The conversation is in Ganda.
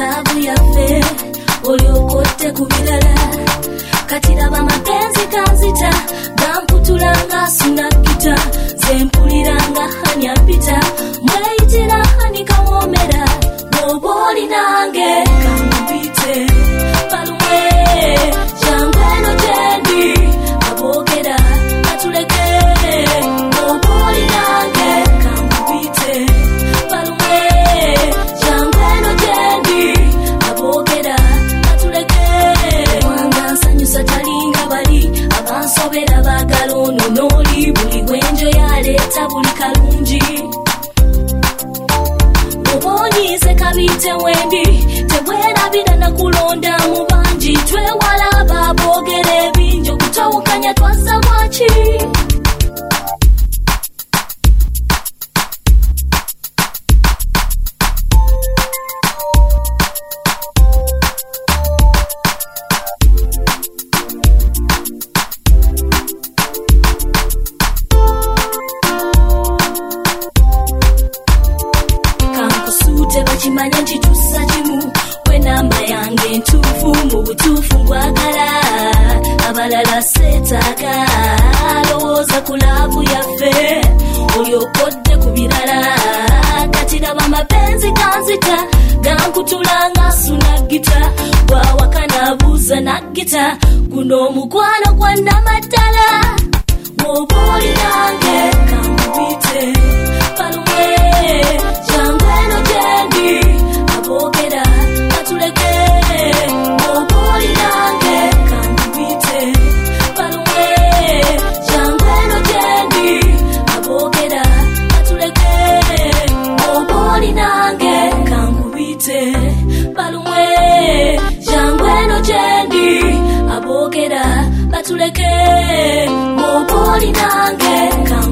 kulabu yaffe olyokotte ku birala kati laba mapenzi kanzita gankutulanga sunakita zempuliranga hanya pita mweyitira hani kawoomera bw'oba oli nange kankubite balume jangu eno gyendi aboogera batuleke bw'oba oli nange kankubite balume jangu eno gyendi aboogera batuleke wanga nsanyusa talinga bali abansobera baagala ono n'oli buli gwenjo yaleeta buli kalungi obonyize kabite wendi tebwerabira nakulonda mu bangi twewala ababoogera ebingi okutawukanya twassa bwaki bakimanya nti tussa kimu we namba yange ntuufu mu butuufu nkwagala abalala seetaaga lowooza ku laavu yaffe olyokodde ku birala kati laba mapenzi ganzita gankutulanga sunagita bwawakana buuza naggita guno omukwano gwa namaddala bw'oba oli nange kankubite balume jangu eno gyendi aboogera batuleke bw'oba oli nange kankubite balume jangu eno gyendi aboogera batuleke bw'oba oli nange kankubite balume jangu eno gyendi aboogera batuleke bw'oba oli nange